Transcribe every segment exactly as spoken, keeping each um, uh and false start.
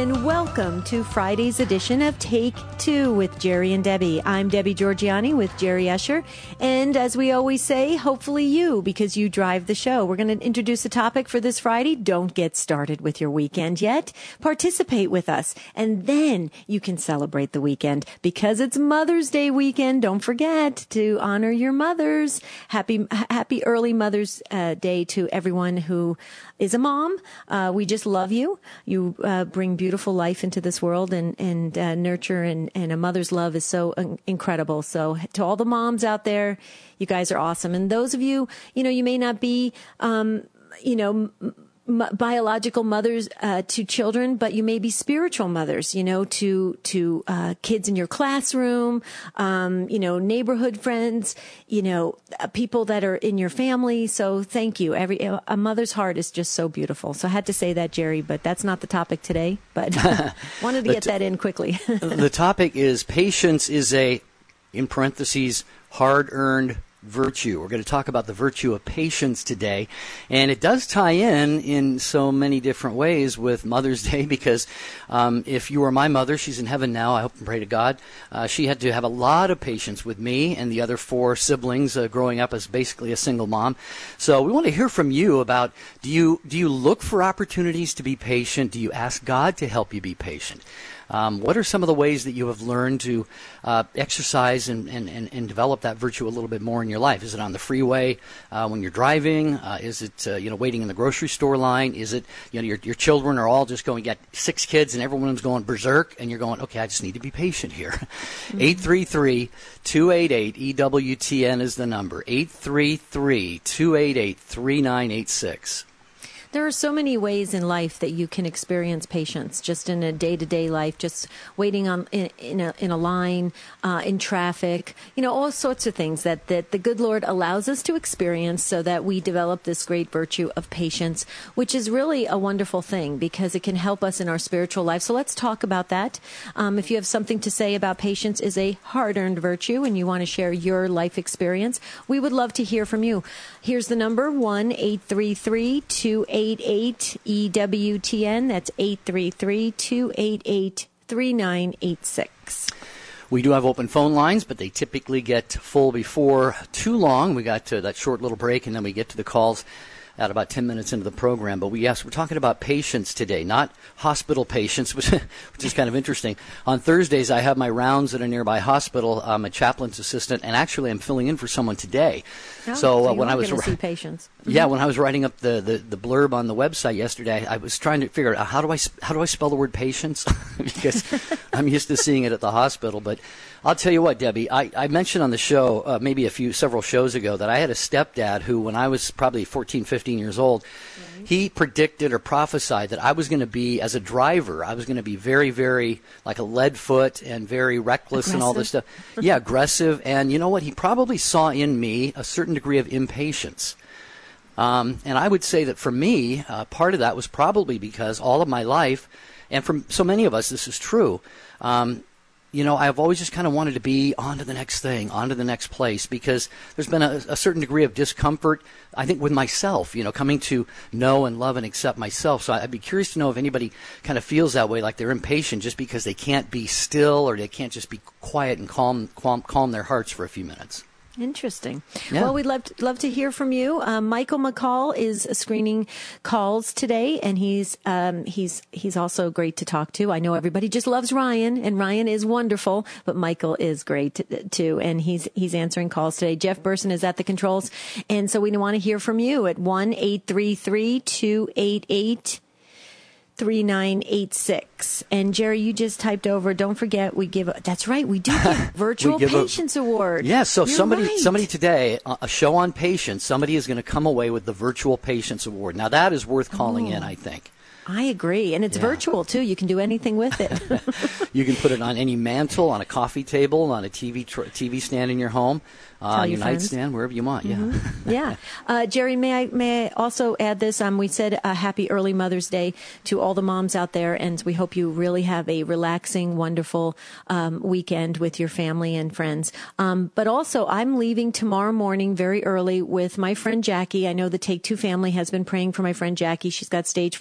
and welcome to Friday's edition of Take Two with Jerry and Debbie. I'm Debbie Georgiani with Jerry Usher, and as we always say, hopefully you, because you drive the show. We're going to introduce a topic for this Friday. Don't get started with your weekend yet. Participate with us, and then you can celebrate the weekend because it's Mother's Day weekend. Don't forget to honor your mothers. Happy, happy early Mother's uh, Day to everyone who is a mom. Uh, we just love you. You uh, bring beautiful life into this world, and, and uh, nurture and, and a mother's love is so uh, incredible. So to all the moms out there, you guys are awesome. And those of you, you know, you may not be, um, you know, m- biological mothers uh, to children, but you may be spiritual mothers, you know, to to uh, kids in your classroom, um, you know, neighborhood friends, you know, uh, people that are in your family. So thank you. Every a mother's heart is just so beautiful. So I had to say that, Jerry, but that's not the topic today. But wanted to get t- that in quickly. The topic is patience is a, in parentheses, hard-earned virtue. We're going to talk about the virtue of patience today, and it does tie in in so many different ways with Mother's Day, because um, if you were my mother, she's in heaven now, I hope and pray to God, uh, she had to have a lot of patience with me and the other four siblings uh, growing up as basically a single mom. So we want to hear from you about, do you do you look for opportunities to be patient? Do you ask God to help you be patient? Um, what are some of the ways that you have learned to uh, exercise and, and, and, and develop that virtue a little bit more in your life? Is it on the freeway uh, when you're driving? Uh, is it uh, you know waiting in the grocery store line? Is it you know your your children are all just going? You got six kids and everyone's going berserk, and you're going, okay, I just need to be patient here. Eight three three two eight eight E W T N is the number. Eight three three two eight eight three nine eight six. There are so many ways in life that you can experience patience, just in a day-to-day life, just waiting on in, in, a, in a line, uh, in traffic, you know, all sorts of things that, that the good Lord allows us to experience so that we develop this great virtue of patience, which is really a wonderful thing because it can help us in our spiritual life. So let's talk about that. Um, if you have something to say about patience is a hard-earned virtue and you want to share your life experience, we would love to hear from you. Here's the number, one eight three three two eight eight E W T N. That's eight three three two eight eight three nine eight six. We do have open phone lines, but they typically get full before too long. We got to that short little break, and then we get to the calls at about ten minutes into the program. But we yes, we're talking about patients today, not hospital patients, which, which is kind of interesting. On Thursdays, I have my rounds at a nearby hospital. I'm a chaplain's assistant, and actually I'm filling in for someone today. Oh, so so uh, you when are I was going to see patients. Yeah, when I was writing up the, the, the blurb on the website yesterday, I was trying to figure out how do I how do I spell the word patience because I'm used to seeing it at the hospital. But I'll tell you what, Debbie, I, I mentioned on the show uh, maybe a few several shows ago that I had a stepdad who, when I was probably fourteen, fifteen years old, mm-hmm. he predicted or prophesied that I was going to be, as a driver, I was going to be very, very like a lead foot and very reckless aggressive. And all this stuff. Yeah, aggressive. And you know what? He probably saw in me a certain degree of impatience. Um, and I would say that for me, uh, part of that was probably because all of my life, and for so many of us this is true, um, you know, I've always just kind of wanted to be on to the next thing, on to the next place, because there's been a, a certain degree of discomfort, I think, with myself, you know, coming to know and love and accept myself. So I'd be curious to know if anybody kind of feels that way, like they're impatient just because they can't be still or they can't just be quiet and calm, calm, calm their hearts for a few minutes. Interesting. Yeah. Well, we'd love to, love to hear from you. Um, Michael McCall is screening calls today, and he's um, he's he's also great to talk to. I know everybody just loves Ryan, and Ryan is wonderful, but Michael is great too, and he's he's answering calls today. Jeff Burson is at the controls, and so we want to hear from you at one eight three three two eight eight three nine eight six. And Jerry, you just typed over, don't forget, we give, a, that's right, we do give Virtual give Patience a, Award. Yeah, so You're somebody right. somebody today, a show on patience, somebody is going to come away with the Virtual Patience Award. Now that is worth calling oh. in, I think. I agree. And it's yeah. virtual, too. You can do anything with it. You can put it on any mantle, on a coffee table, on a T V tr- T V stand in your home, uh, your, your nightstand, wherever you want. Mm-hmm. Yeah. yeah. Uh, Jerry, may I may I also add this? Um, we said a happy early Mother's Day to all the moms out there, and we hope you really have a relaxing, wonderful um, weekend with your family and friends. Um, but also, I'm leaving tomorrow morning very early with my friend Jackie. I know the Take Two family has been praying for my friend Jackie. She's got stage four cancer.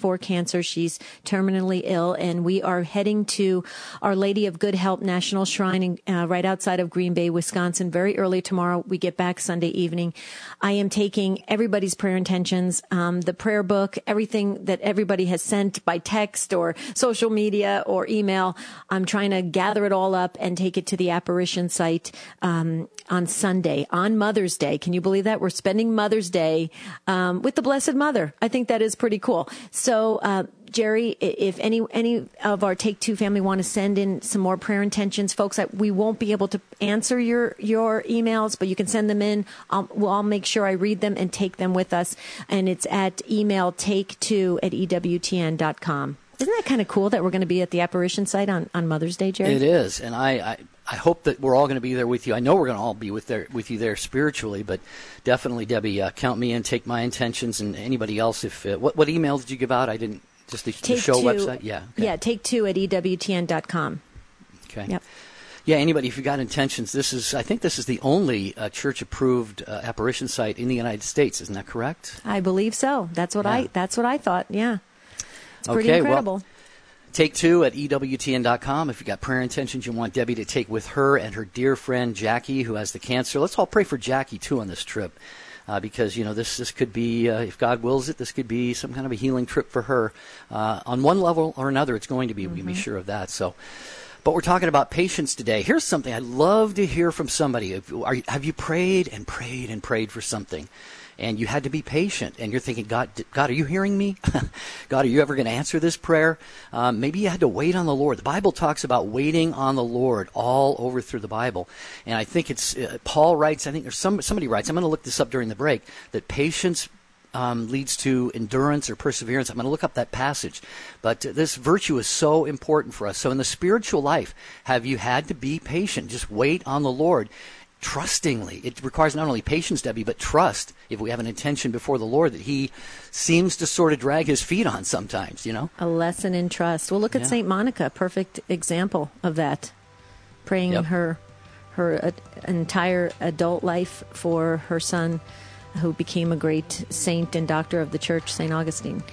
cancer. She's terminally ill, and we are heading to Our Lady of Good Help National Shrine in, uh, right outside of Green Bay, Wisconsin, very early tomorrow. We get back Sunday evening. I am taking everybody's prayer intentions, um, the prayer book, everything that everybody has sent by text or social media or email. I'm trying to gather it all up and take it to the apparition site um, on Sunday, on Mother's Day. Can you believe that? We're spending Mother's Day um, with the Blessed Mother. I think that is pretty cool. So, uh, Jerry, if any any of our Take Two family want to send in some more prayer intentions, folks, I, we won't be able to answer your your emails, but you can send them in. I'll, well, I'll make sure I read them and take them with us. And it's at email take two at E W T N dot com. Isn't that kind of cool that we're going to be at the apparition site on, on Mother's Day, Jerry? It is, and I, I, I hope that we're all going to be there with you. I know we're going to all be with there with you there spiritually, but definitely, Debbie, uh, count me in, take my intentions, and anybody else. If uh, what what email did you give out? I didn't. Just the, the show two, website? Yeah. Okay. Yeah, take two at E W T N dot com. Okay. Yep. Yeah, anybody, if you've got intentions, this is, I think this is the only uh, church-approved uh, apparition site in the United States. Isn't that correct? I believe so. That's what yeah. I That's what I thought, yeah. It's pretty okay, incredible. Well, take two at E W T N dot com. If you've got prayer intentions you want Debbie to take with her and her dear friend Jackie, who has the cancer. Let's all pray for Jackie, too, on this trip. Uh, because, you know, this this could be, uh, if God wills it, this could be some kind of a healing trip for her. Uh, on one level or another, it's going to be. Mm-hmm. We can be sure of that. So, but we're talking about patience today. Here's something I'd love to hear from somebody. Are, have you prayed and prayed and prayed for something? And you had to be patient, and you're thinking, God, God, are you hearing me? God, are you ever going to answer this prayer? Um, maybe you had to wait on the Lord. The Bible talks about waiting on the Lord all over through the Bible. And I think it's, uh, Paul writes, I think there's some, somebody writes, I'm going to look this up during the break, that patience um, leads to endurance or perseverance. I'm going to look up that passage. But uh, this virtue is so important for us. So in the spiritual life, have you had to be patient? Just wait on the Lord. Trustingly. It requires not only patience, Debbie, but trust if we have an intention before the Lord that he seems to sort of drag his feet on sometimes, you know? A lesson in trust. Well, look at yeah. Saint Monica, perfect example of that. Praying yep. her her uh, entire adult life for her son, who became a great saint and doctor of the church, Saint Augustine.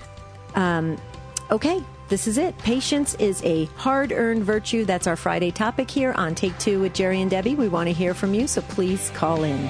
Um, okay. This is it. Patience is a hard-earned virtue. That's our Friday topic here on Take Two with Jerry and Debbie. We want to hear from you, so please call in.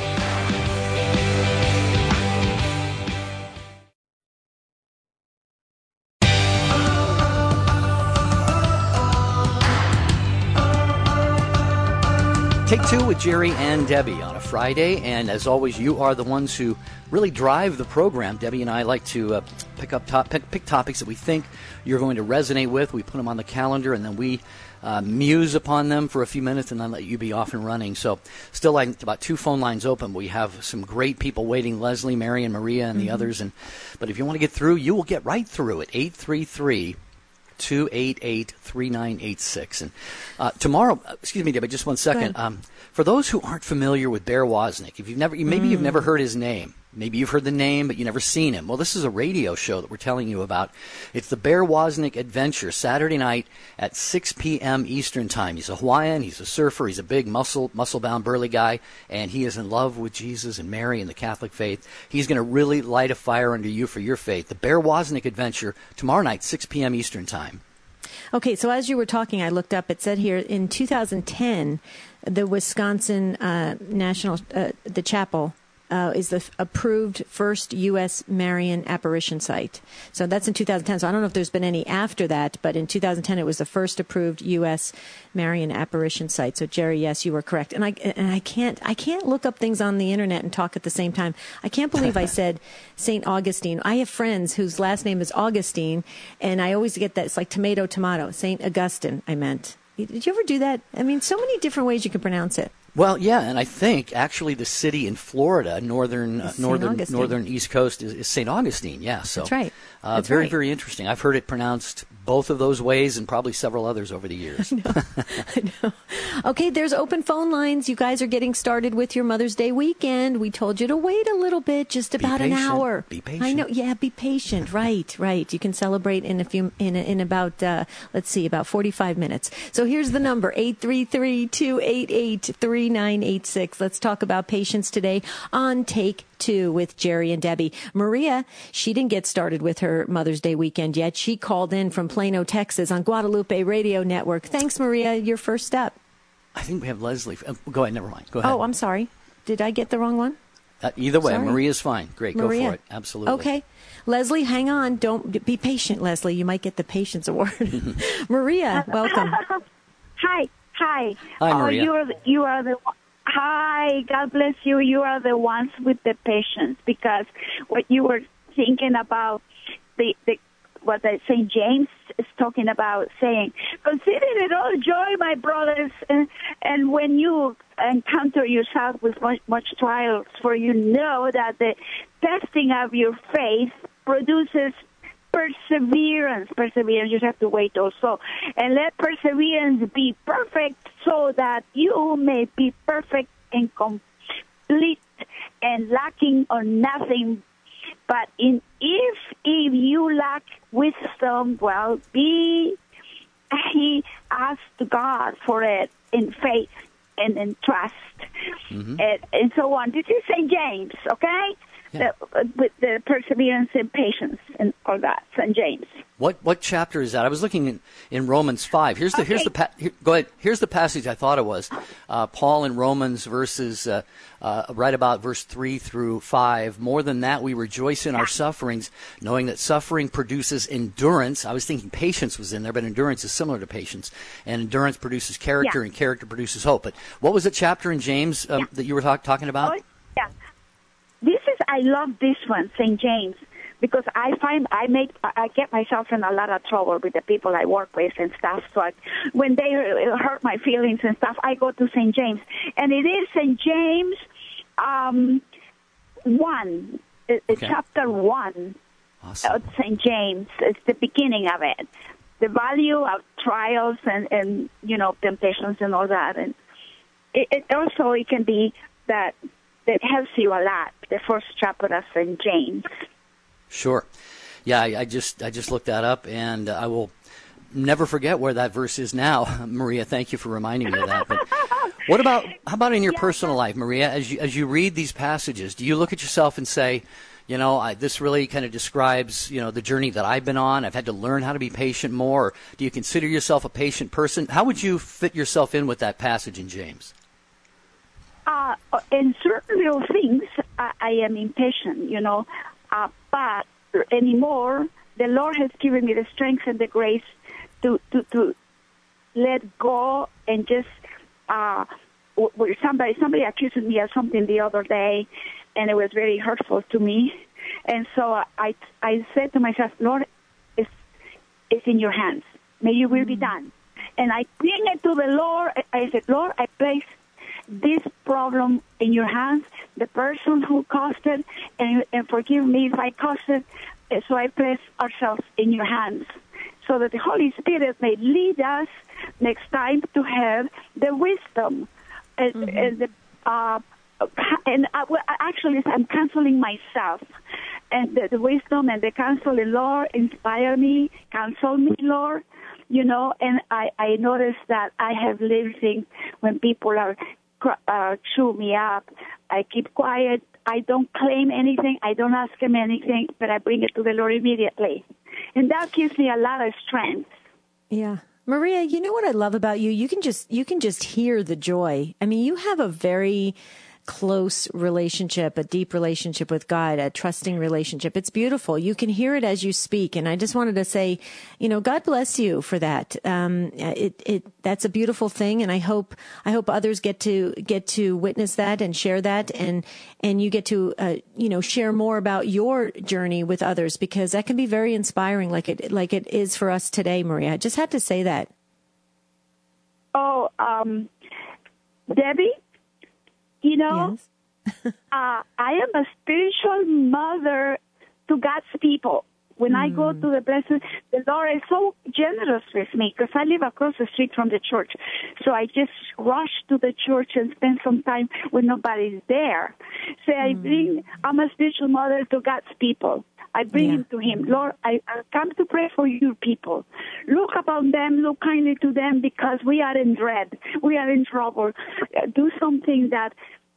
Take Two with Jerry and Debbie on a Friday, and as always, you are the ones who really drive the program. Debbie and I like to uh, pick up top, pick, pick topics that we think you're going to resonate with. We put them on the calendar, and then we uh, muse upon them for a few minutes, and then let you be off and running. So, still, like about two phone lines open. We have some great people waiting: Leslie, Mary, and Maria, and mm-hmm. the others. And but if you want to get through, you will get right through it. eight three three two eight eight, three nine eight six. And uh, tomorrow, excuse me, Debbie, just one second. Um, for those who aren't familiar with Bear Wozniak, if you've never, maybe mm. you've never heard his name. Maybe you've heard the name, but you've never seen him. Well, this is a radio show that we're telling you about. It's the Bear Wozniak Adventure, Saturday night at six p.m. Eastern Time. He's a Hawaiian, he's a surfer, he's a big muscle, muscle-bound, burly guy, and he is in love with Jesus and Mary and the Catholic faith. He's going to really light a fire under you for your faith. The Bear Wozniak Adventure, tomorrow night, six p.m. Eastern Time. Okay, so as you were talking, I looked up. It said here in two thousand ten, the Wisconsin uh, National, uh, the chapel, Uh, is the f- approved first U S Marian apparition site. So that's in two thousand ten. So I don't know if there's been any after that, but in two thousand ten it was the first approved U S Marian apparition site. So Jerry, yes, you were correct. And I and I can't I can't look up things on the internet and talk at the same time. I can't believe I said Saint Augustine. I have friends whose last name is Augustine, and I always get that. It's like tomato, tomato. Saint Augustine, I meant. Did you ever do that? I mean, so many different ways you can pronounce it. Well, yeah, and I think actually the city in Florida, northern uh, northern northern East Coast, is, is Saint Augustine. Yeah, so that's right. Uh, that's very right. very interesting. I've heard it pronounced both of those ways, and probably several others over the years. I know. I know. Okay, there's open phone lines. You guys are getting started with your Mother's Day weekend. We told you to wait a little bit, just about an hour. Be patient. I know. Yeah, be patient. Right, right. You can celebrate in a few in a, in about uh, let's see, about forty-five minutes. So here's the number: eight three three, two eight eight, three nine eight six. Let's talk about patience today on Take Two with Jerry and Debbie. Maria, she didn't get started with her Mother's Day weekend yet. She called in from Plano, Texas on Guadalupe Radio Network. Thanks, Maria. Your first up. I think we have Leslie. Uh, go ahead. Never mind. Go ahead. Oh, I'm sorry. Did I get the wrong one? Uh, either way, Sorry. Maria's fine. Great. Maria. Go for it. Absolutely. Okay. Leslie, hang on. Don't be patient, Leslie. You might get the patience award. Maria, welcome. Hi. Hi. Hi, Maria. Oh, you are the, you are the Hi. God bless you. You are the ones with the patience, because what you were thinking about the the what the Saint James is talking about, saying, "Consider it all joy, my brothers, and and when you encounter yourself with much, much trials, for you know that the testing of your faith produces perseverance." Perseverance, you have to wait also. "And let perseverance be perfect, so that you may be perfect and complete and lacking on nothing. But in if if you lack wisdom, well, be he ask God for it in faith and in trust." Mm-hmm. and, and so on. This is Saint James, okay? Yeah. The, with the perseverance and patience and all that, Saint James. What what chapter is that? I was looking in, in Romans five. Here's the okay. here's the pa- here, go ahead. Here's the passage I thought it was. Uh, Paul in Romans verses uh, uh, right about verse three through five. "More than that, we rejoice in our sufferings, knowing that suffering produces endurance." I was thinking patience was in there, but endurance is similar to patience. And endurance produces character, yeah. and character produces hope. But what was the chapter in James um, yeah. that you were talk- talking about? Oh, yeah. This is I love this one, Saint James. Because I find I make I get myself in a lot of trouble with the people I work with and stuff. So I, when they hurt my feelings and stuff, I go to Saint James, and it is Saint James um, one, okay. chapter one Awesome. of Saint James. It's the beginning of it. The value of trials and, and you know temptations and all that, and it, it also it can be that that helps you a lot. The first chapter of Saint James. Sure. Yeah, I, I just I just looked that up, and uh, I will never forget where that verse is now. Maria, thank you for reminding me of that. But what about how about in your yeah. personal life, Maria? As you as you read these passages, do you look at yourself and say, you know, I, this really kind of describes, you know, the journey that I've been on. I've had to learn how to be patient more. Or do you consider yourself a patient person? How would you fit yourself in with that passage in James? Uh, in certain little things, I, I am impatient, you know. Uh, but anymore, the Lord has given me the strength and the grace to to, to let go and just. Uh, where somebody somebody accused me of something the other day, and it was very hurtful to me, and so I I said to myself, Lord, it's it's in your hands. May your will be done. And I bring it to the Lord. I said, Lord, I place this problem in your hands, the person who caused it, and, and forgive me if I caused it. So I place ourselves in your hands, so that the Holy Spirit may lead us next time to have the wisdom. And, mm-hmm. and, the, uh, and I, well, actually, I'm counseling myself. And the, the wisdom and the counsel, Lord, inspire me, counsel me, Lord. You know, and I, I noticed that I have lived things when people are uh, chew me up. I keep quiet. I don't claim anything. I don't ask him anything, but I bring it to the Lord immediately. And that gives me a lot of strength. Yeah. Maria, you know what I love about you? You can just you can just hear the joy. I mean, you have a very close relationship, a deep relationship with God, a trusting relationship. It's beautiful. You can hear it as you speak. And I just wanted to say, you know, God bless you for that. Um, it, it, that's a beautiful thing. And I hope, I hope others get to, get to witness that and share that. And, and you get to, uh, you know, share more about your journey with others, because that can be very inspiring, like it, like it is for us today, Maria. I just had to say that. Oh, um, Debbie? You know, yes. uh, I am a spiritual mother to God's people. When mm. I go to the blessed, the Lord is so generous with me, because I live across the street from the church. So I just rush to the church and spend some time when nobody's there. So mm. I bring, I'm a spiritual mother to God's people. I bring yeah. him to him. Lord, I, I come to pray for your people. Look upon them, look kindly to them, because we are in dread. We are in trouble. Do something that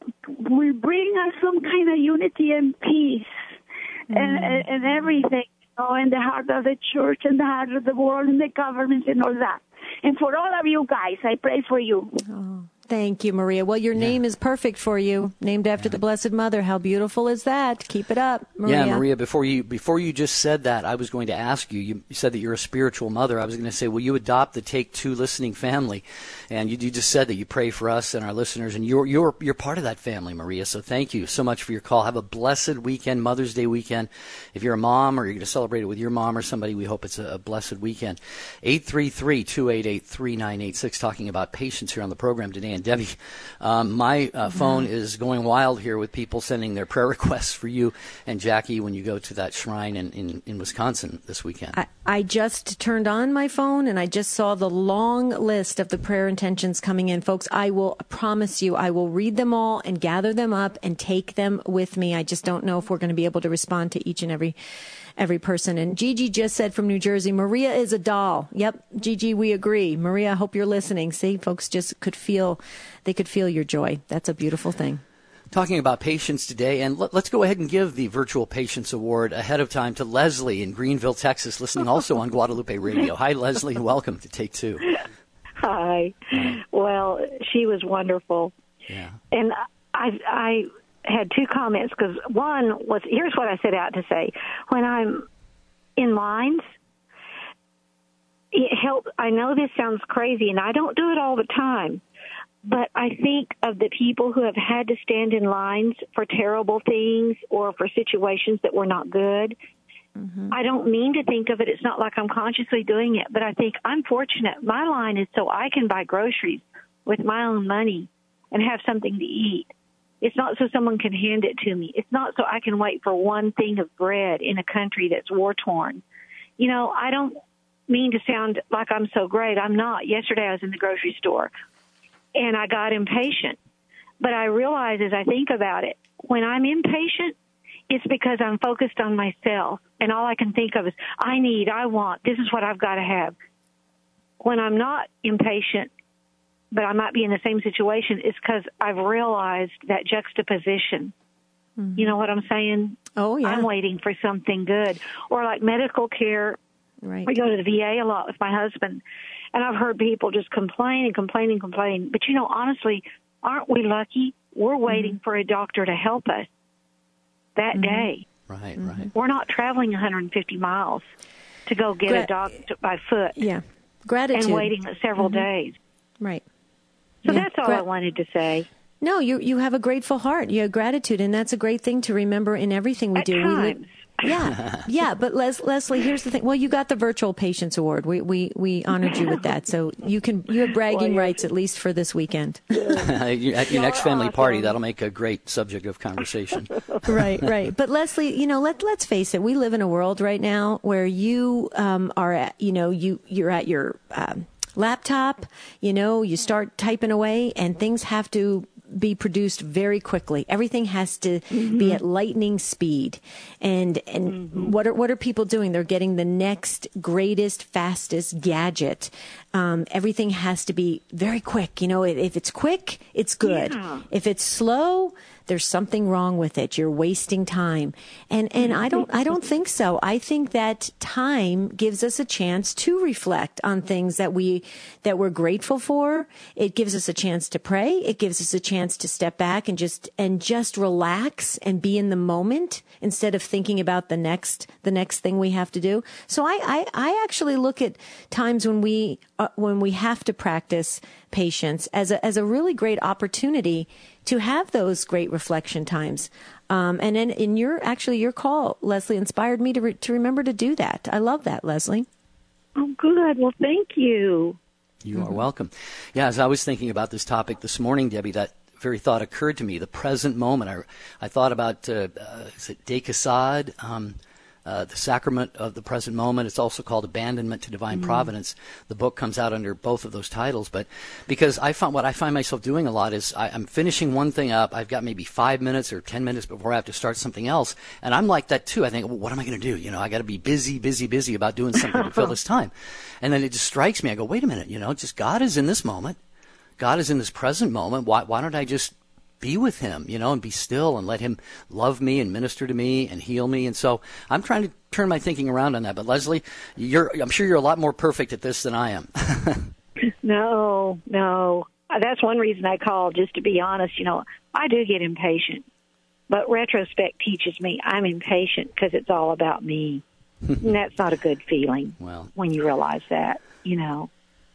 will bring us some kind of unity and peace mm. and, and, and everything, you know, in the heart of the church and the heart of the world and the governments and all that. And for all of you guys, I pray for you. Oh, thank you, Maria. Well, your yeah. name is perfect for you, named after yeah. the Blessed Mother. How beautiful is that? Keep it up, Maria. Yeah, Maria, before you before you just said that, I was going to ask you, you, you said that you're a spiritual mother. I was going to say, will you adopt the Take Two listening family? And you, you just said that you pray for us and our listeners, and you're, you're, you're part of that family, Maria. So thank you so much for your call. Have a blessed weekend, Mother's Day weekend. If you're a mom or you're going to celebrate it with your mom or somebody, we hope it's a, a blessed weekend. eight three three, two eight eight, three nine eight six, talking about patience here on the program today. And Debbie, um, my uh, phone mm-hmm. is going wild here with people sending their prayer requests for you and Jackie when you go to that shrine in, in, in Wisconsin this weekend. I, I just turned on my phone and I just saw the long list of the prayer intentions coming in. Folks, I will promise you, I will read them all and gather them up and take them with me. I just don't know if we're going to be able to respond to each and every every person. And Gigi just said from New Jersey, Maria is a doll. Yep, Gigi, we agree. Maria, I hope you're listening. See, folks just could feel, they could feel your joy. That's a beautiful thing. Talking about patience today, and let, let's go ahead and give the Virtual Patience Award ahead of time to Leslie in Greenville, Texas, listening also on Guadalupe Radio. Hi, Leslie, and welcome to Take Two. Hi. Hi. Well, she was wonderful. Yeah. And I, I had two comments, because one was, here's what I set out to say. When I'm in lines, it helps. I know this sounds crazy, and I don't do it all the time, but I think of the people who have had to stand in lines for terrible things or for situations that were not good. Mm-hmm. I don't mean to think of it. It's not like I'm consciously doing it, but I think I'm fortunate. My line is so I can buy groceries with my own money and have something to eat. It's not so someone can hand it to me. It's not so I can wait for one thing of bread in a country that's war-torn. You know, I don't mean to sound like I'm so great. I'm not. Yesterday I was in the grocery store, and I got impatient. But I realize as I think about it, when I'm impatient, it's because I'm focused on myself, and all I can think of is, I need, I want, this is what I've got to have. When I'm not impatient, but I might be in the same situation, it's because I've realized that juxtaposition. Mm-hmm. You know what I'm saying? Oh, yeah. I'm waiting for something good. Or like medical care. Right. We go to the V A a lot with my husband, and I've heard people just complain and complain and complain. But, you know, honestly, aren't we lucky? We're waiting mm-hmm. for a doctor to help us that mm-hmm. day. Right, mm-hmm. right. We're not traveling one hundred fifty miles to go get Gra- a doctor by foot. Yeah. Gratitude. And waiting several mm-hmm. days. Right. So yeah. that's all Gra- I wanted to say. No, you you have a grateful heart. You have gratitude, and that's a great thing to remember in everything we At do. Times. We live, yeah, yeah. But Les, Leslie, here's the thing. Well, you got the Virtual Patience Award. We we we honored you with that, so you can you have bragging well, rights at least for this weekend. At your next family party, that'll make a great subject of conversation. Right, right. But Leslie, you know, let let's face it. We live in a world right now where you um, are at, you know, you you're at your um, laptop. You know, you start typing away, and things have to be produced very quickly. Everything has to mm-hmm. be at lightning speed. And and mm-hmm. what are what are people doing? They're getting the next greatest, fastest gadget. Um, everything has to be very quick. You know, if it's quick, it's good. Yeah. If it's slow, there's something wrong with it. You're wasting time. And and I don't I don't think so. I think that time gives us a chance to reflect on things that we that we're grateful for. It gives us a chance to pray. It gives us a chance to step back and just and just relax and be in the moment instead of thinking about the next the next thing we have to do. So I I, I actually look at times when we uh, when we have to practice patience as a as a really great opportunity to have those great reflection times. Um, and in, in your, actually your call, Leslie, inspired me to re, to remember to do that. I love that, Leslie. Oh, good. Well, thank you. You Mm-hmm. are welcome. Yeah, as I was thinking about this topic this morning, Debbie, that very thought occurred to me, the present moment. I, I thought about, uh, uh, is it De Caussade, um, Uh, the Sacrament of the Present Moment. It's also called Abandonment to Divine mm-hmm. Providence. The book comes out under both of those titles. But because I find what I find myself doing a lot is I, I'm finishing one thing up. I've got maybe five minutes or ten minutes before I have to start something else. And I'm like that too. I think, well, what am I going to do? You know, I got to be busy, busy, busy about doing something to fill this time. And then it just strikes me. I go, wait a minute, you know, just God is in this moment. God is in this present moment. Why, why don't I just be with him, you know, and be still and let him love me and minister to me and heal me. And so I'm trying to turn my thinking around on that. But Leslie, you're, I'm sure you're a lot more perfect at this than I am. No, no. That's one reason I called, just to be honest. You know, I do get impatient. But retrospect teaches me I'm impatient because it's all about me. And that's not a good feeling well, when you realize that, you know.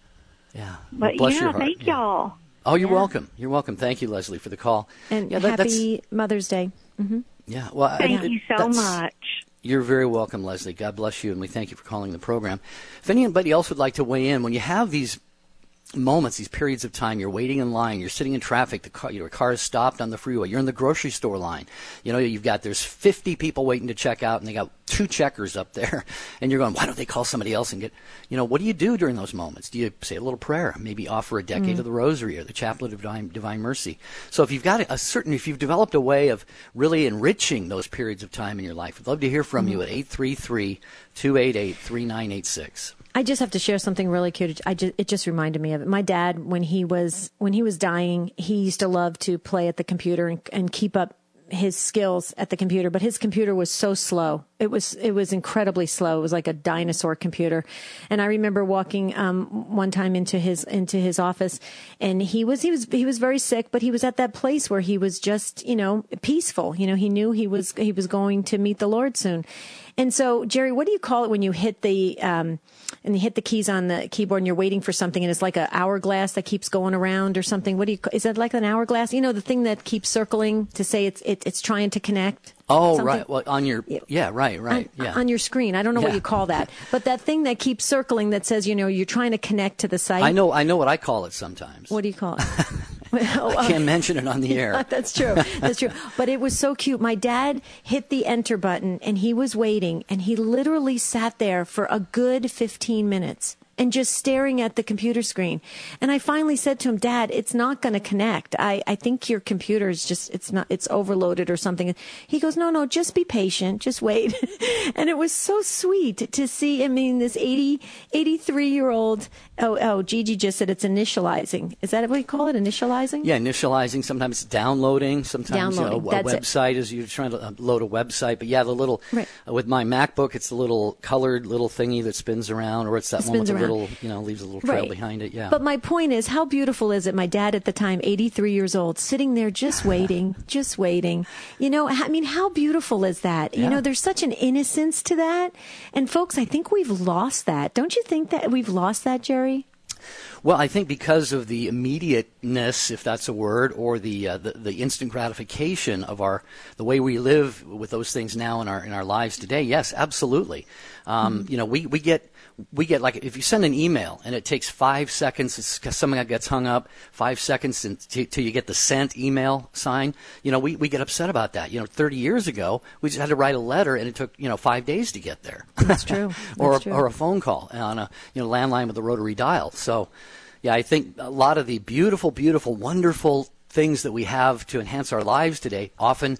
Yeah. But Bless yeah, your heart. thank yeah. y'all. Oh, you're Yeah. welcome. You're welcome. Thank you, Leslie, for the call. And yeah, that, happy Mother's Day. Mm-hmm. Yeah. Well, Thank I, you so that's, much. You're very welcome, Leslie. God bless you, and we thank you for calling the program. If anybody else would like to weigh in, when you have these moments, these periods of time, you're waiting in line, you're sitting in traffic, the car, your car is stopped on the freeway, you're in the grocery store line, you know, you've got, there's fifty people waiting to check out, and they got two checkers up there, and you're going, why don't they call somebody else and get, you know, what do you do during those moments? Do you say a little prayer, maybe offer a decade mm. of the Rosary or the Chaplet of Divine, Divine Mercy? So if you've got a, a certain, if you've developed a way of really enriching those periods of time in your life, I'd love to hear from mm. you at eight three three, two eight eight, three nine eight six. I just have to share something really cute. I just, it just reminded me of it. My dad, when he was when he was dying, he used to love to play at the computer and, and keep up his skills at the computer. But his computer was so slow. It was it was incredibly slow. It was like a dinosaur computer. And I remember walking um, one time into his into his office, and he was he was he was very sick, but he was at that place where he was just, you know, peaceful. You know, he knew he was he was going to meet the Lord soon. And so, Jerry, what do you call it when you hit the um, and you hit the keys on the keyboard and you're waiting for something, and it's like an hourglass that keeps going around or something? What do you? Is that like an hourglass? You know, the thing that keeps circling to say it's it, it's trying to connect. Oh, something? right. Well, on your yeah, right, right. On, yeah. on your screen. I don't know yeah. what you call that, but that thing that keeps circling that says, you know, you're trying to connect to the site. I know. I know what I call it sometimes. What do you call it? oh, I can't uh, mention it on the air. That's true. That's true. But it was so cute. My dad hit the enter button, and he was waiting, and he literally sat there for a good fifteen minutes. And just staring at the computer screen. And I finally said to him, Dad, it's not going to connect. I, I think your computer is just, it's not, it's overloaded or something. He goes, no, no, just be patient. Just wait. And it was so sweet to see, I mean, this eighty, eighty-three year old, oh, oh, Gigi just said it's initializing. Is that what you call it? Initializing? Yeah, initializing. Sometimes it's downloading. Sometimes downloading. You know, a That's website it. is you're trying to load a website. But yeah, the little, right. uh, with my MacBook, it's the little colored little thingy that spins around, or it's that it one with around. the little, you know, leaves a little trail right. behind it. Yeah. But my point is, how beautiful is it? My dad at the time, eighty-three years old, sitting there just waiting, just waiting. You know, I mean, how beautiful is that? Yeah. You know, there's such an innocence to that. And folks, I think we've lost that. Don't you think that we've lost that, Jerry? Well, I think because of the immediateness, if that's a word, or the, uh, the the instant gratification of our the way we live with those things now in our in our lives today. Yes, absolutely. Um, mm-hmm. You know, we, we get we get like if you send an email and it takes five seconds, it's something that gets hung up, five seconds until you get the sent email sign. You know, we, we get upset about that. You know, thirty years ago, we just had to write a letter, and it took you know five days to get there. That's true. That's or true. or a phone call on a you know landline with a rotary dial. So. Yeah, I think a lot of the beautiful, beautiful, wonderful things that we have to enhance our lives today often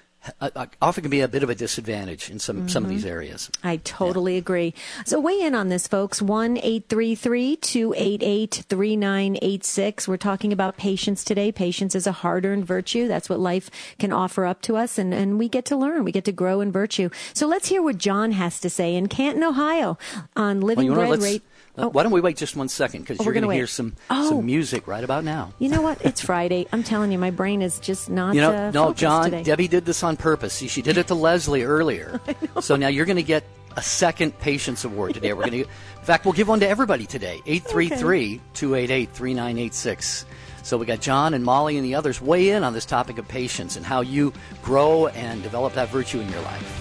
uh, often can be a bit of a disadvantage in some, mm-hmm. some of these areas. I totally yeah. agree. So weigh in on this, folks. one eight three three, two eight eight, three nine eight six. We're talking about patience today. Patience is a hard-earned virtue. That's what life can offer up to us, and, and we get to learn. We get to grow in virtue. So let's hear what John has to say in Canton, Ohio on Living well, Bread know, Rate. Uh, oh. Why don't we wait just one second, because oh, you're going to hear hear some, oh. some music right about now. You know what? It's Friday. I'm telling you, my brain is just not you know, uh, no, focused John, today. Debbie did this on purpose. See, she did it to Leslie earlier. So now you're going to get a second Patience Award today. We're going to, in fact, we'll give one to everybody today. eight three three, two eight eight, three nine eight six. So we got John and Molly and the others weigh in on this topic of patience and how you grow and develop that virtue in your life.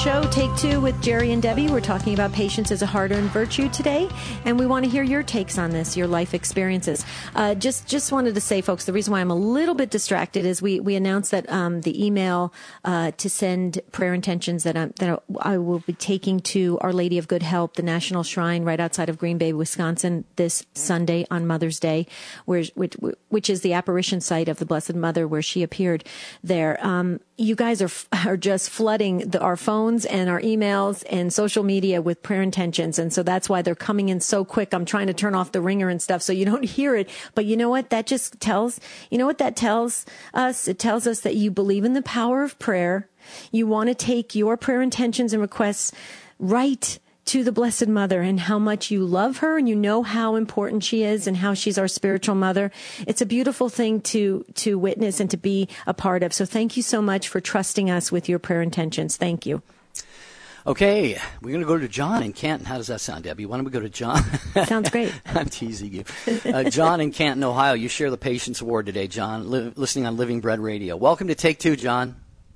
show, Take Two with Jerry and Debbie. We're talking about patience as a hard-earned virtue today, and we want to hear your takes on this, your life experiences. Uh, just just wanted to say, folks, the reason why I'm a little bit distracted is we, we announced that um, the email uh, to send prayer intentions that, I'm, that I will be taking to Our Lady of Good Help, the National Shrine right outside of Green Bay, Wisconsin, this Sunday on Mother's Day, where, which, which is the apparition site of the Blessed Mother where she appeared there. Um, you guys are are just flooding the, our phones and our emails and social media with prayer intentions. And so that's why they're coming in so quick. I'm trying to turn off the ringer and stuff so you don't hear it. But you know what? That just tells, you know what that tells us? It tells us that you believe in the power of prayer. You want to take your prayer intentions and requests right to the Blessed Mother and how much you love her and you know how important she is and how she's our spiritual mother. It's a beautiful thing to, to witness and to be a part of. So thank you so much for trusting us with your prayer intentions. Thank you. Okay, we're going to go to John in Canton. How does that sound, Debbie? Why don't we go to John? Sounds great. I'm teasing you. Uh, John in Canton, Ohio. You share the Patience Award today, John, li- listening on Living Bread Radio. Welcome to Take Two, John.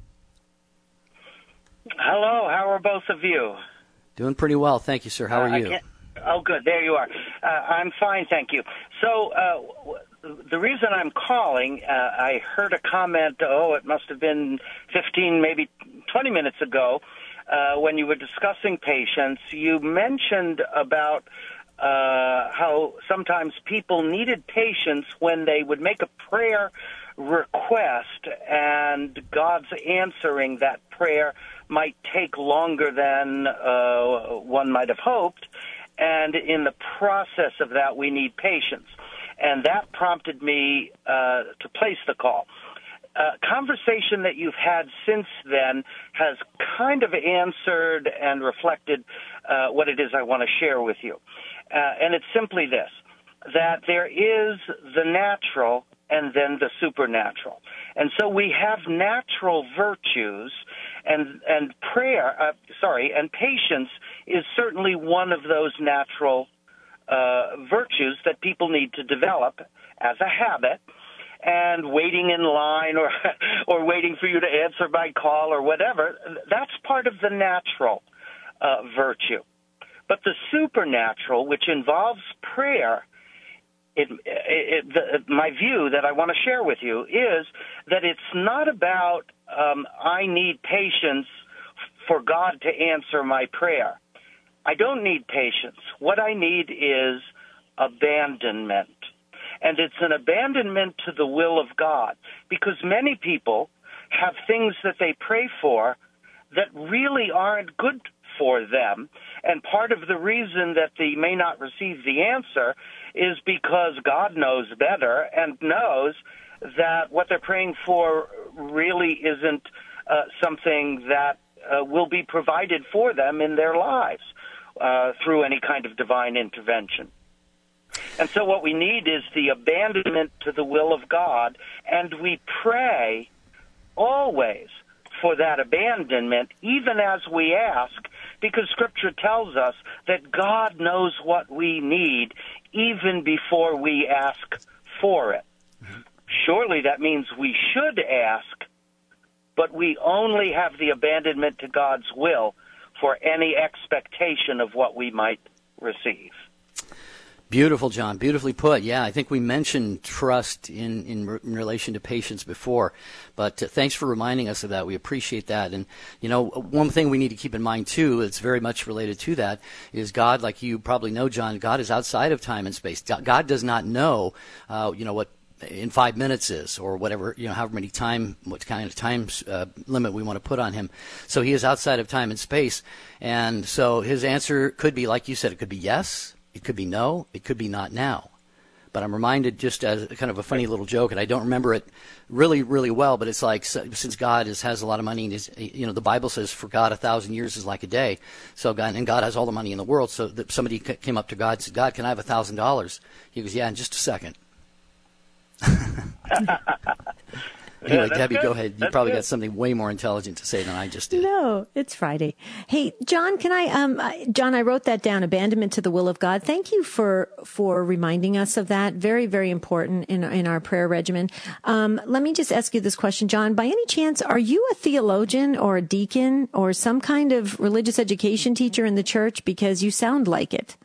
Hello, how are both of you? Doing pretty well, thank you, sir. How are uh, you? Oh, good. There you are. Uh, I'm fine, thank you. So uh, the reason I'm calling, uh, I heard a comment, oh, it must have been fifteen, maybe twenty minutes ago, uh, when you were discussing patience. You mentioned about uh, how sometimes people needed patience when they would make a prayer request and God's answering that prayer might take longer than uh, one might have hoped, and in the process of that we need patience. And that prompted me uh, to place the call. Uh, conversation that you've had since then has kind of answered and reflected uh, what it is I want to share with you. Uh, and it's simply this, that there is the natural and then the supernatural. And so we have natural virtues, and and prayer, uh, sorry, and patience is certainly one of those natural uh, virtues that people need to develop as a habit. And waiting in line or or waiting for you to answer my call or whatever, that's part of the natural uh, virtue. But the supernatural, which involves prayer, It, it, the, my view that I want to share with you is that it's not about um, I need patience for God to answer my prayer. I don't need patience. What I need is abandonment. And it's an abandonment to the will of God, because many people have things that they pray for that really aren't good for them. And part of the reason that they may not receive the answer is because God knows better and knows that what they're praying for really isn't uh, something that uh, will be provided for them in their lives uh, through any kind of divine intervention. And so what we need is the abandonment to the will of God, and we pray always for that abandonment, even as we ask, because Scripture tells us that God knows what we need even before we ask for it. Mm-hmm. Surely that means we should ask, but we only have the abandonment to God's will for any expectation of what we might receive. Beautiful, John. Beautifully put. Yeah, I think we mentioned trust in, in, re- in relation to patience before, but uh, thanks for reminding us of that. We appreciate that. And, you know, one thing we need to keep in mind, too, that's very much related to that, is God, like you probably know, John, God is outside of time and space. God does not know, uh, you know, what in five minutes is, or whatever, you know, however many time, what kind of time uh, limit we want to put on him. So he is outside of time and space. And so his answer could be, like you said, it could be yes. It could be no. It could be not now. But I'm reminded, just as kind of a funny little joke, and I don't remember it really, really well, but it's like, since God is, has a lot of money, and is, you know, the Bible says for God a thousand years is like a day. So God, and God has all the money in the world. So that somebody came up to God and said, God, can I have a thousand dollars? He goes, yeah, in just a second. Anyway, Yeah, Debbie, good. go ahead. You That's probably good. got something way more intelligent to say than I just did. No, it's Friday. Hey, John, can I, um, I- John, I wrote that down, abandonment to the will of God. Thank you for, for reminding us of that. Very, very important in, in our prayer regimen. Um, let me just ask you this question, John. By any chance, are you a theologian or a deacon or some kind of religious education teacher in the church? Because you sound like it.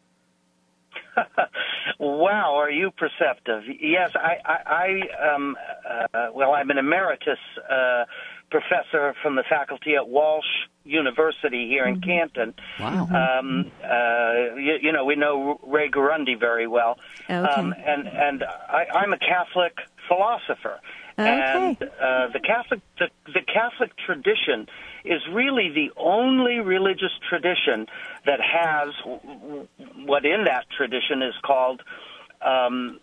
Wow, are you perceptive? Yes, I, I, I um, uh, well, I'm an emeritus uh, professor from the faculty at Walsh University here in Mm-hmm. Canton. Wow. Um, uh, you, you know, we know Ray Gurundi very well. Okay. Um, and and I, I'm a Catholic philosopher. Okay. And uh, the Catholic the, the Catholic tradition is really the only religious tradition that has what in that tradition is called um,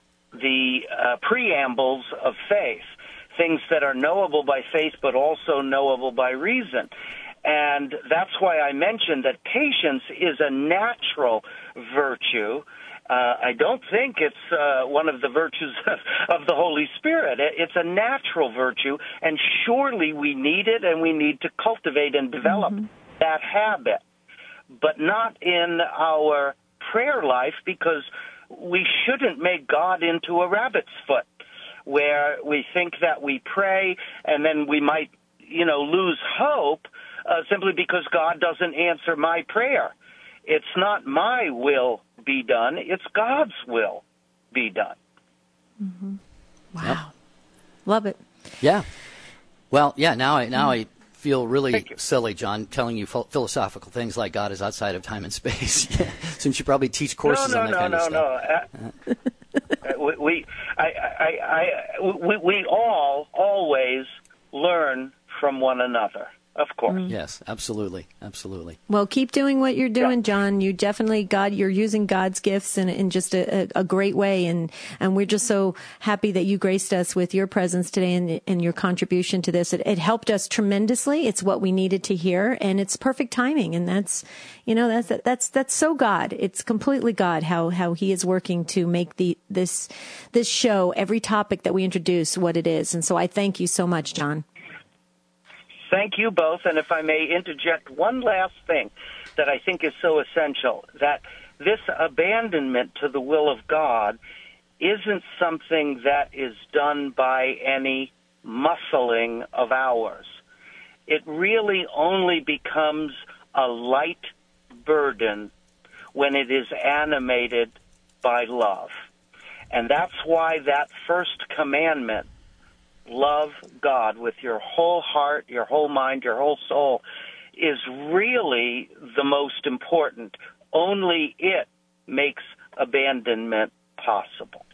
the uh, preambles of faith, things that are knowable by faith but also knowable by reason. And that's why I mentioned that patience is a natural virtue. Uh, I don't think it's uh, one of the virtues of, of the Holy Spirit. It's a natural virtue, and surely we need it, and we need to cultivate and develop mm-hmm. that habit, but not in our prayer life, because we shouldn't make God into a rabbit's foot, where we think that we pray and then we might, you know, lose hope uh, simply because God doesn't answer my prayer. It's not my will be done, it's God's will be done. Mm-hmm. Wow. Yep. Love it. Yeah. Well, yeah, now I now I feel really silly, John, telling you ph- philosophical things like God is outside of time and space, since you probably teach courses no, no, on that no, kind no, of stuff. No, no, no. uh, we, I, I, I, we, we all always learn from one another. Of course. Mm. Yes, absolutely. Absolutely. Well, keep doing what you're doing, Yeah. John. You definitely, God, you're using God's gifts in, in just a, a great way. And, and we're just so happy that you graced us with your presence today and, and your contribution to this. It, it helped us tremendously. It's what we needed to hear, and it's perfect timing. And that's, you know, that's, that's, that's so God. It's completely God, how, how he is working to make the, this, this show, every topic that we introduce, what it is. And so I thank you so much, John. Thank you both, and if I may interject one last thing that I think is so essential, that this abandonment to the will of God isn't something that is done by any muscling of ours. It really only becomes a light burden when it is animated by love. And that's why that first commandment, love God with your whole heart, your whole mind, your whole soul, is really the most important. Only it makes abandonment possible.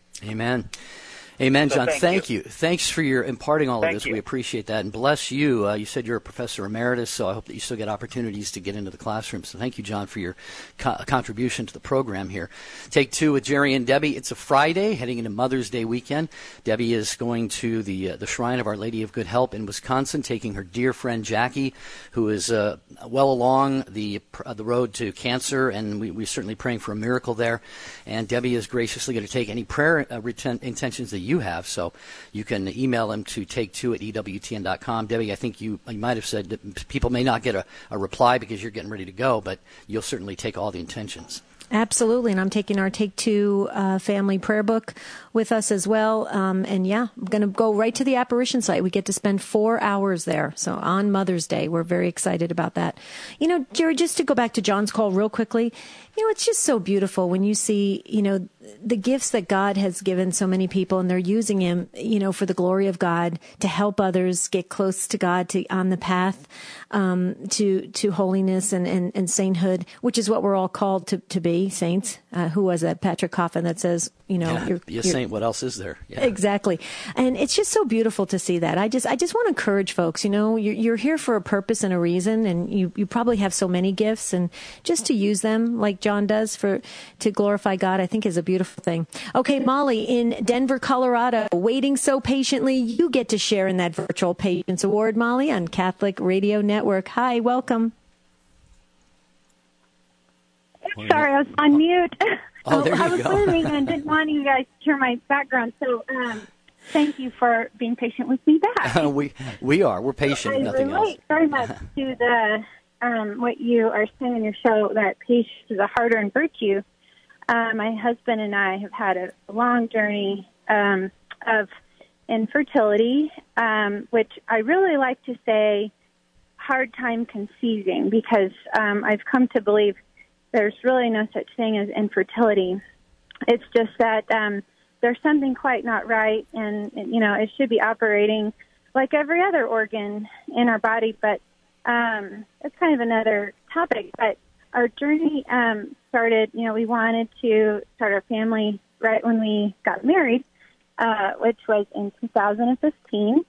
Amen. Amen, So John. thank Thank you. you. Thanks for your imparting all Thank of this. you. We appreciate that. And bless you. Uh, you said you're a professor emeritus, so I hope that you still get opportunities to get into the classroom. So thank you, John, for your co- contribution to the program here. Take Two with Jerry and Debbie. It's a Friday, heading into Mother's Day weekend. Debbie is going to the uh, the Shrine of Our Lady of Good Help in Wisconsin, taking her dear friend Jackie, who is uh, well along the uh, the road to cancer, and we, we're certainly praying for a miracle there. And Debbie is graciously going to take any prayer uh, reten- intentions that you have. So you can email them to take two at E W T N dot com. Debbie, I think you, you might have said that people may not get a, a reply because you're getting ready to go, but you'll certainly take all the intentions. Absolutely. And I'm taking our Take Two uh, family prayer book with us as well. Um, and yeah, I'm going to go right to the apparition site. We get to spend four hours there. So on Mother's Day, we're very excited about that. You know, Jerry, just to go back to John's call real quickly, you know, it's just so beautiful when you see, you know, the gifts that God has given so many people, and they're using him, you know, for the glory of God, to help others get close to God, to on the path um, to to holiness and, and, and sainthood, which is what we're all called to, to be, saints. Uh, who was that? Patrick Coffin, that says, you know, Yeah, you're, be a you're, saint. What else is there? Yeah. Exactly. And it's just so beautiful to see that. I just, I just want to encourage folks, you know, you're, you're here for a purpose and a reason, and you, you probably have so many gifts, and just to use them like John does for, to glorify God, I think is a beautiful thing. Okay, Molly in Denver, Colorado, waiting so patiently. You get to share in that virtual patience award, Molly, on Catholic Radio Network. Hi, welcome. Sorry, I was on mute. Oh, there you I was go. listening and didn't want you guys to hear my background. So, um, thank you for being patient with me back. we we are. We're patient, I nothing else. relate very much to the um, what you are saying in your show, that patience is a hard-earned virtue. Uh, my husband and I have had a long journey um, of infertility, um, which I really like to say hard time conceiving, because um, I've come to believe there's really no such thing as infertility. It's just that um, there's something quite not right, and, you know, it should be operating like every other organ in our body, but um, it's kind of another topic. But our journey um, started, you know, we wanted to start our family right when we got married, uh, which was in two thousand fifteen.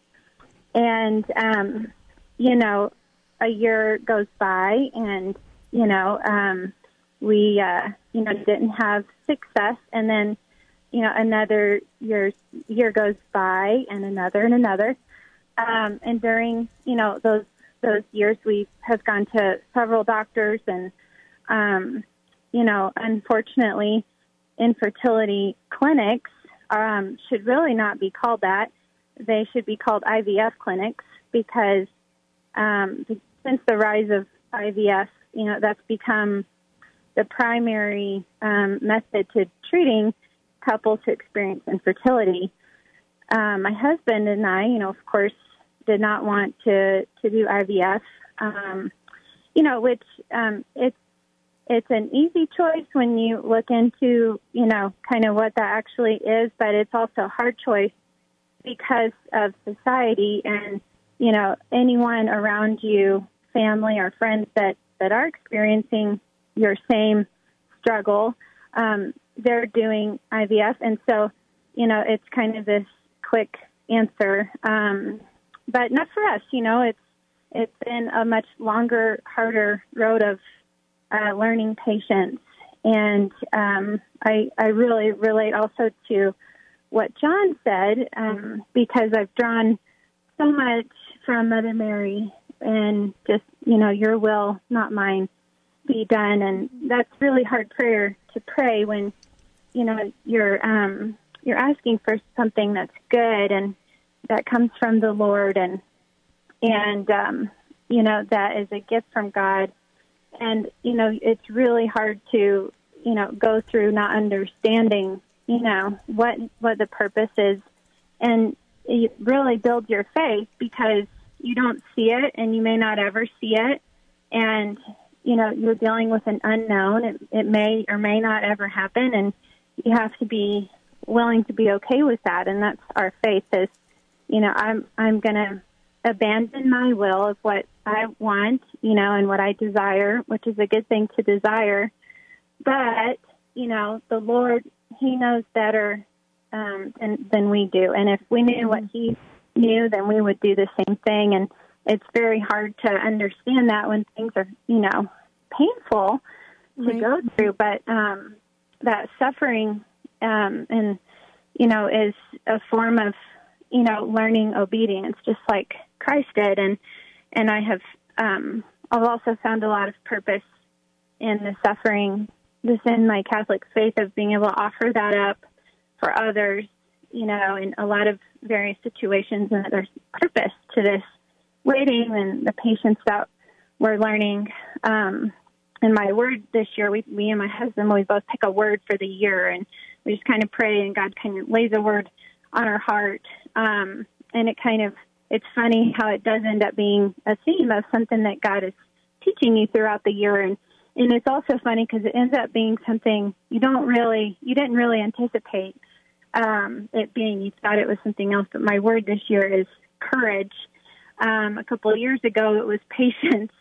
And, um, you know, a year goes by and, you know, um, we, uh, you know, didn't have success. And then, you know, another year, year goes by and another and another. Um, and during, you know, those those years, we have gone to several doctors, and, um, you know, unfortunately, infertility clinics um, should really not be called that. They should be called I V F clinics, because um, since the rise of I V F, you know, that's become the primary um, method to treating couples who experience infertility. Um, my husband and I, you know, of course, did not want to, to do I V F, um, you know, which um, it's it's an easy choice when you look into, you know, kind of what that actually is, but it's also a hard choice because of society and, you know, anyone around you, family or friends that, that are experiencing your same struggle, um, they're doing I V F. And so, you know, it's kind of this quick answer. Um, but not for us, you know, it's it's been a much longer, harder road of uh, learning patience. And um, I, I really relate also to what John said, um, because I've drawn so much from Mother Mary and just, you know, your will, not mine, be done. And that's really hard prayer to pray when, you know, you're um, you're asking for something that's good and that comes from the Lord, and and um, you know, that is a gift from God. And you know, it's really hard to, you know, go through not understanding, you know, what what the purpose is, and it really builds your faith because you don't see it, and you may not ever see it, and you know, you're dealing with an unknown. It, it may or may not ever happen, and you have to be willing to be okay with that. And that's our faith is, you know, I'm I'm going to abandon my will of what I want, you know, and what I desire, which is a good thing to desire. But, you know, the Lord, he knows better um, than, than we do. And if we knew what he knew, then we would do the same thing. And it's very hard to understand that when things are, you know, painful to right. go through. But um, that suffering um, and, you know, is a form of, you know, learning obedience, just like Christ did. And, and I have, um, I've also found a lot of purpose in the suffering, just in my Catholic faith of being able to offer that up for others, you know, in a lot of various situations, and that there's purpose to this waiting and the patience that we're learning. Um, and my word this year, we, me and my husband, we both pick a word for the year, and we just kind of pray, and God kind of lays a word on our heart. Um, and it kind of, it's funny how it does end up being a theme of something that God is teaching you throughout the year. And, and it's also funny because it ends up being something you don't really, you didn't really anticipate um, it being. You thought it was something else. But my word this year is courage. Um, a couple of years ago, it was patience.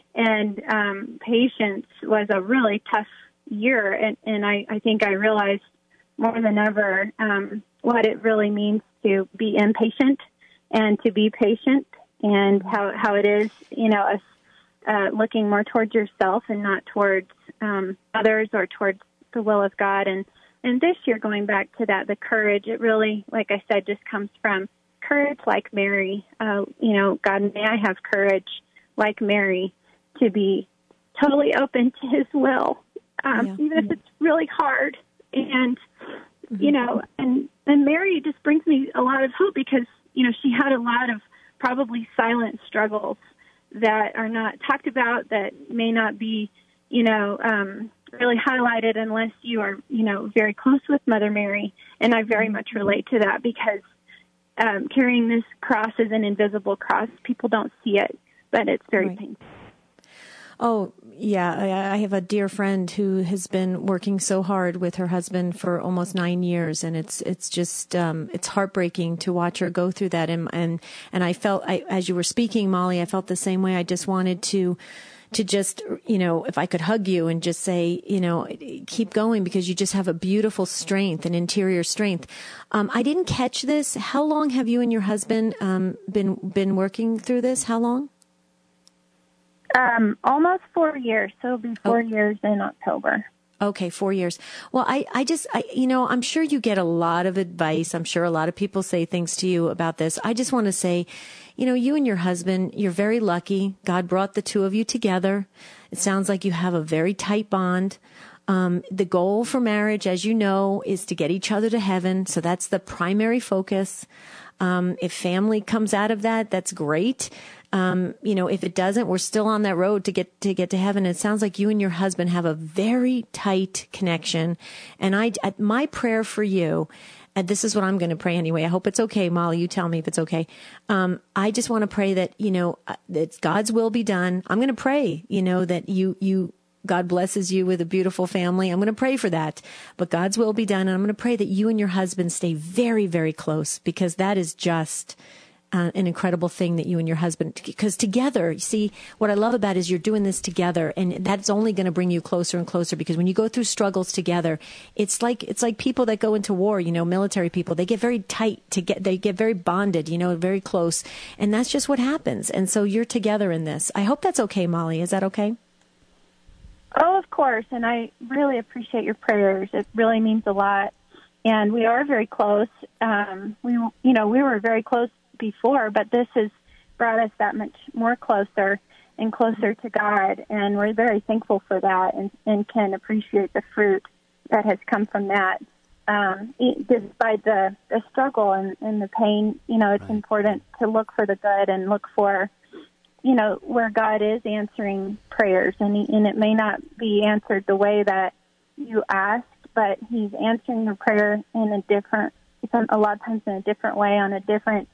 And um, patience was a really tough year. And, and I, I think I realized more than ever um, what it really means to be impatient and to be patient, and how, how it is, you know, a, uh, looking more towards yourself and not towards um, others or towards the will of God. And, and this year, going back to that, the courage, it really, like I said, just comes from courage like Mary. Uh, you know, God, may I have courage like Mary to be totally open to his will, um, yeah. even if it's really hard. And mm-hmm. you know, and, and Mary just brings me a lot of hope because, you know, she had a lot of probably silent struggles that are not talked about, that may not be, you know, um, really highlighted unless you are, you know, very close with Mother Mary. And I very much relate to that because um, carrying this cross is an invisible cross. People don't see it, but it's very right. painful. Oh, yeah. I, I have a dear friend who has been working so hard with her husband for almost nine years. And it's, it's just, um, it's heartbreaking to watch her go through that. And, and, and I felt, I, as you were speaking, Molly, I felt the same way. I just wanted to, to just, you know, if I could hug you and just say, you know, keep going because you just have a beautiful strength, an interior strength. Um, I didn't catch this. How long have you and your husband, um, been, been working through this? How long? Um, almost four years. So it'll be four oh. years in October. Okay, four years. Well, I, I just, I, you know, I'm sure you get a lot of advice. I'm sure a lot of people say things to you about this. I just want to say, you know, you and your husband, you're very lucky. God brought the two of you together. It sounds like you have a very tight bond. Um, the goal for marriage, as you know, is to get each other to heaven. So that's the primary focus. Um, if family comes out of that, that's great. Um, you know, if it doesn't, we're still on that road to get, to get to heaven. It sounds like you and your husband have a very tight connection. And I, my prayer for you, and this is what I'm going to pray anyway. I hope it's okay, Molly. You tell me if it's okay. Um, I just want to pray that, you know, that God's will be done. I'm going to pray, you know, that you, you, God blesses you with a beautiful family. I'm going to pray for that, but God's will be done. And I'm going to pray that you and your husband stay very, very close because that is just Uh, an incredible thing that you and your husband, because together, you see, what I love about it is you're doing this together, and that's only going to bring you closer and closer, because when you go through struggles together, it's like, it's like people that go into war, you know, military people, they get very tight to get, they get very bonded, you know, very close, and that's just what happens. And so you're together in this. I hope that's okay, Molly. Is that okay? Oh, of course, and I really appreciate your prayers. It really means a lot, and we are very close. Um, we, you know, we were very close before, but this has brought us that much more closer and closer to God, and we're very thankful for that and, and can appreciate the fruit that has come from that. Um, despite the, the struggle and, and the pain, you know, it's right. important to look for the good and look for, you know, where God is answering prayers, and, he, and it may not be answered the way that you asked, but he's answering your prayer in a different, a lot of times in a different way, on a different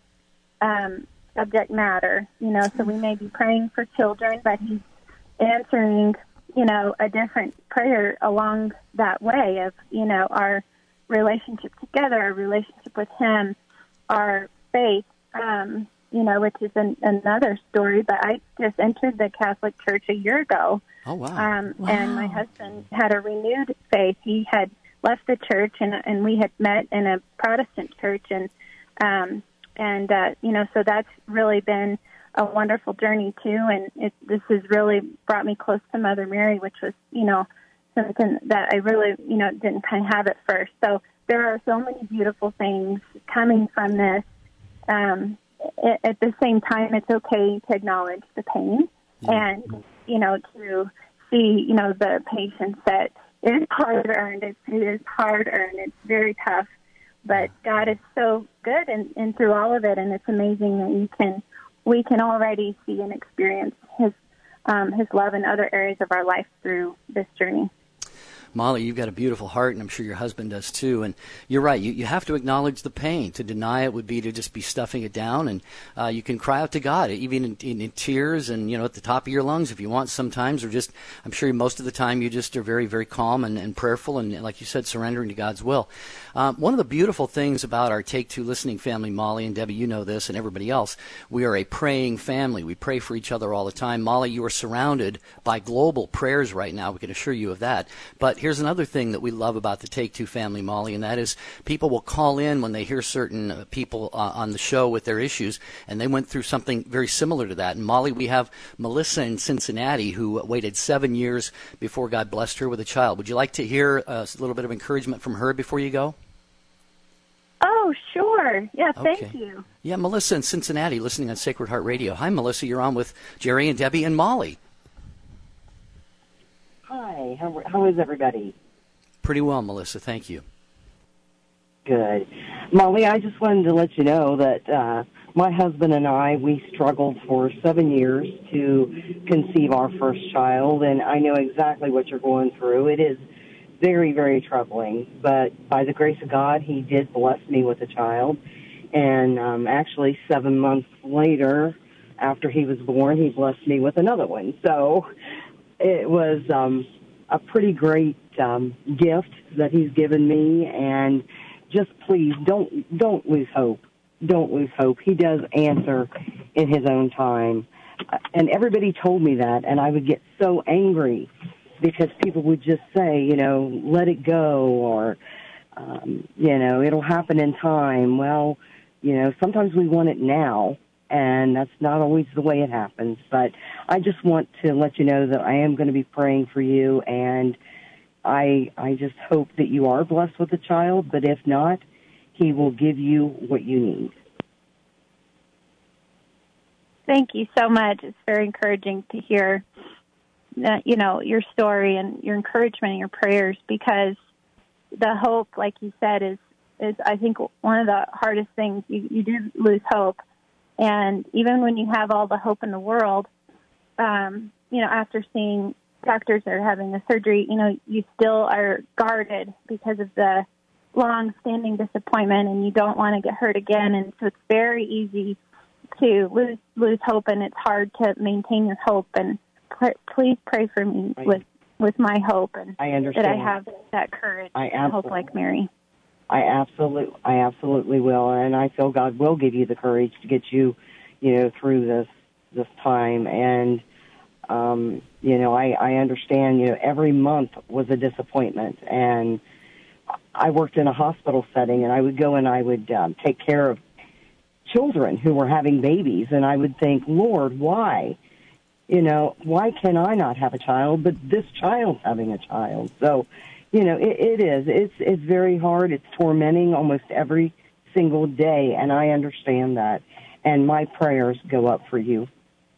Um, subject matter, you know, so we may be praying for children, but he's answering, you know, a different prayer along that way of, you know, our relationship together, our relationship with him, our faith, um, you know, which is an, another story, but I just entered the Catholic Church a year ago. Oh, wow. Um, wow. And my husband had a renewed faith. He had left the church, and, and we had met in a Protestant church, and um And, uh, you know, so that's really been a wonderful journey, too. And it, this has really brought me close to Mother Mary, which was, you know, something that I really, you know, didn't kind of have at first. So there are so many beautiful things coming from this. Um, at, at the same time, it's okay to acknowledge the pain and, you know, to see, you know, the patience that is hard-earned. It, it is hard-earned. It's very tough. But God is so good and, and through all of it, and it's amazing that you can, we can already see and experience His, um, His love in other areas of our life through this journey. Molly, you've got a beautiful heart, and I'm sure your husband does too. And you're right. You, you have to acknowledge the pain. To deny it would be to just be stuffing it down. And uh, you can cry out to God, even in, in, in tears and, you know, at the top of your lungs if you want sometimes. Or just, I'm sure most of the time you just are very, very calm and, and prayerful and, like you said, surrendering to God's will. Um, one of the beautiful things about our Take Two listening family, Molly and Debbie, you know this, and everybody else, we are a praying family. We pray for each other all the time. Molly, you are surrounded by global prayers right now. We can assure you of that. But here's another thing that we love about the Take Two family, Molly, and that is people will call in when they hear certain uh, people uh, on the show with their issues, and they went through something very similar to that. And Molly, we have Melissa in Cincinnati who waited seven years before God blessed her with a child. Would you like to hear uh, a little bit of encouragement from her before you go? Oh, sure. Yeah, thank okay. you. Yeah, Melissa in Cincinnati, listening on Sacred Heart Radio. Hi, Melissa. You're on with Jerry and Debbie and Molly. Hi. How, how is everybody? Pretty well, Melissa. Thank you. Good. Molly, I just wanted to let you know that uh, my husband and I, we struggled for seven years to conceive our first child, and I know exactly what you're going through. It is very, very troubling, but by the grace of God, he did bless me with a child, and um, actually seven months later, after he was born, he blessed me with another one. So it was um, a pretty great um, gift that he's given me, and just please don't don't lose hope. Don't lose hope. He does answer in his own time. And everybody told me that, and I would get so angry because people would just say, you know, let it go, or, um, you know, it'll happen in time. Well, you know, sometimes we want it now, and that's not always the way it happens. But I just want to let you know that I am going to be praying for you, and I I just hope that you are blessed with a child, but if not, he will give you what you need. Thank you so much. It's very encouraging to hear, that, you know, your story and your encouragement and your prayers, because the hope, like you said, is, is I think, one of the hardest things. You, you do lose hope. And even when you have all the hope in the world, um, you know, after seeing doctors that are having the surgery, you know, you still are guarded because of the long-standing disappointment, and you don't want to get hurt again. And so it's very easy to lose lose hope, and it's hard to maintain your hope. And pr- please pray for me with, with my hope, and I understand. that I have that courage I and hope like Mary. I absolutely, I absolutely will, and I feel God will give you the courage to get you, you know, through this this time. And um, you know, I, I understand. You know, every month was a disappointment, and I worked in a hospital setting, and I would go and I would um, take care of children who were having babies, and I would think, Lord, why? You know, why can I not have a child, but this child's having a child? So, you know, it, it is. It's it's very hard. It's tormenting almost every single day, and I understand that. And my prayers go up for you.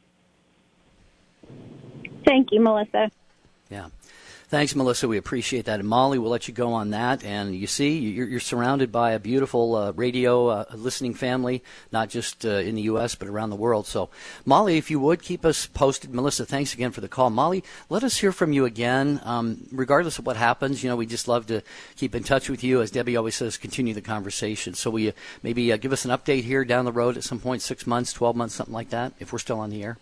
Thank you, Melissa. Yeah. Thanks, Melissa. We appreciate that. And Molly, we'll let you go on that. And you see, you're, you're surrounded by a beautiful uh, radio uh, listening family, not just uh, in the U S, but around the world. So, Molly, if you would, keep us posted. Melissa, thanks again for the call. Molly, let us hear from you again. Um, regardless of what happens, you know, we just love to keep in touch with you. As Debbie always says, continue the conversation. So will you maybe uh, give us an update here down the road at some point, six months, twelve months, something like that, if we're still on the air?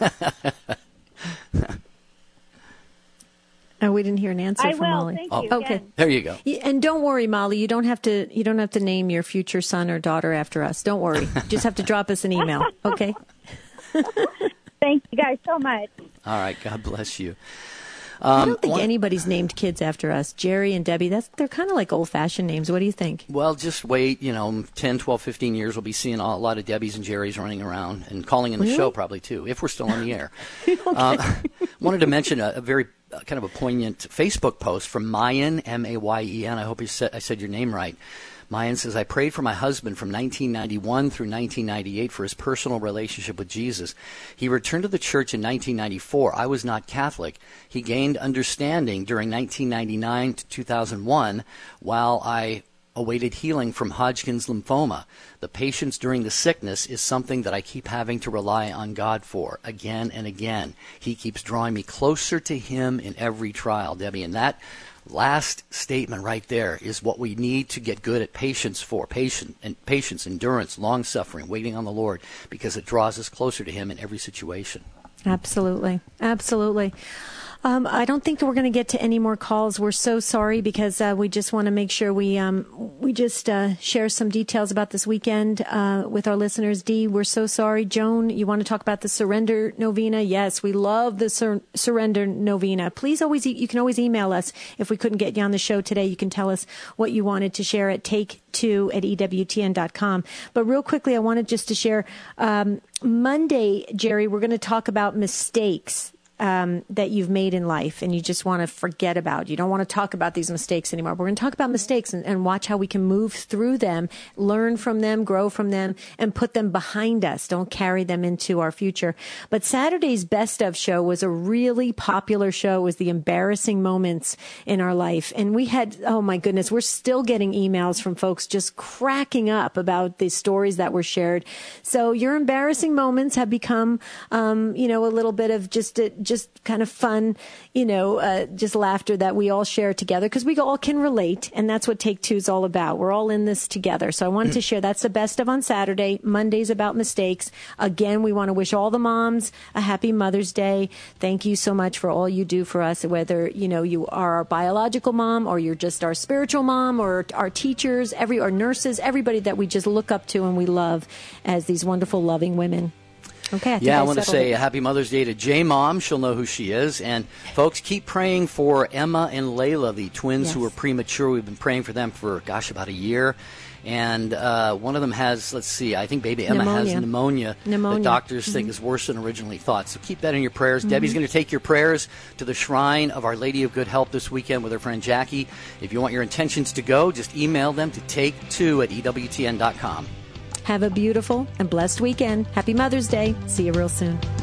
Oh, we didn't hear an answer I from will. Molly. Thank oh, you okay. again. There you go. And don't worry, Molly. You don't have to. You don't have to name your future son or daughter after us. Don't worry. You just have to drop us an email. Okay. Thank you guys so much. All right. God bless you. Um, I don't think one, anybody's named kids after us. Jerry and Debbie. That's they're kind of like old-fashioned names. What do you think? Well, just wait. You know, ten, twelve, fifteen years, we'll be seeing a lot of Debbies and Jerrys running around and calling in the Really? show probably too, if we're still on the air. Okay. uh, wanted to mention a, a very uh, kind of a poignant Facebook post from Mayan, M A Y E N. I hope you said, I said your name right. Mayan says, I prayed for my husband from nineteen ninety-one through nineteen ninety-eight for his personal relationship with Jesus. He returned to the church in nineteen ninety-four. I was not Catholic. He gained understanding during nineteen ninety-nine to two thousand one while I awaited healing from Hodgkin's lymphoma. The patience during the sickness is something that I keep having to rely on God for again and again. He keeps drawing me closer to Him in every trial, Debbie, and that last statement right there is what we need to get good at patience for. Patience, and patience, endurance, long-suffering, waiting on the Lord, because it draws us closer to Him in every situation. Absolutely. Absolutely. Um, I don't think that we're going to get to any more calls. We're so sorry because uh, we just want to make sure we um, we just uh, share some details about this weekend uh, with our listeners. Dee, we're so sorry. Joan, you want to talk about the Surrender Novena? Yes, we love the sur- Surrender Novena. Please always, e- you can always email us. If we couldn't get you on the show today, you can tell us what you wanted to share at take two at E W T N dot com. But real quickly, I wanted just to share um, Monday, Jerry, we're going to talk about mistakes. um, that you've made in life and you just want to forget about. You don't want to talk about these mistakes anymore. We're going to talk about mistakes and, and watch how we can move through them, learn from them, grow from them, and put them behind us. Don't carry them into our future. But Saturday's Best of show was a really popular show. It was the embarrassing moments in our life. And we had, oh my goodness, we're still getting emails from folks just cracking up about the stories that were shared. So your embarrassing moments have become, um, you know, a little bit of just a, just kind of fun, you know, uh, just laughter that we all share together because we all can relate. And that's what Take Two is all about. We're all in this together. So I wanted to share that's the Best of on Saturday. Monday's about mistakes. Again, we want to wish all the moms a happy Mother's Day. Thank you so much for all you do for us, whether, you know, you are our biological mom or you're just our spiritual mom or our teachers, every, our nurses, everybody that we just look up to and we love as these wonderful, loving women. Okay, I think yeah, I, I want to say it. a happy Mother's Day to J Mom. She'll know who she is. And folks, keep praying for Emma and Layla, the twins yes. who were premature. We've been praying for them for, gosh, about a year. And uh, one of them has, let's see, I think baby Emma pneumonia. has pneumonia. Pneumonia. The doctors mm-hmm. think is worse than originally thought. So keep that in your prayers. Mm-hmm. Debbie's going to take your prayers to the shrine of Our Lady of Good Help this weekend with her friend Jackie. If you want your intentions to go, just email them to take two at E W T N dot com. Have a beautiful and blessed weekend. Happy Mother's Day. See you real soon.